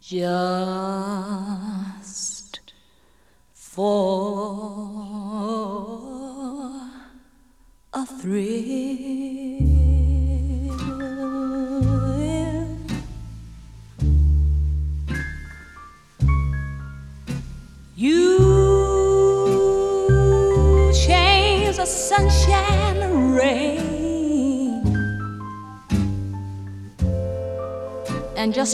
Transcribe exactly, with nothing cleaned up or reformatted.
just for a thrill. You change the sunshine to rain, and just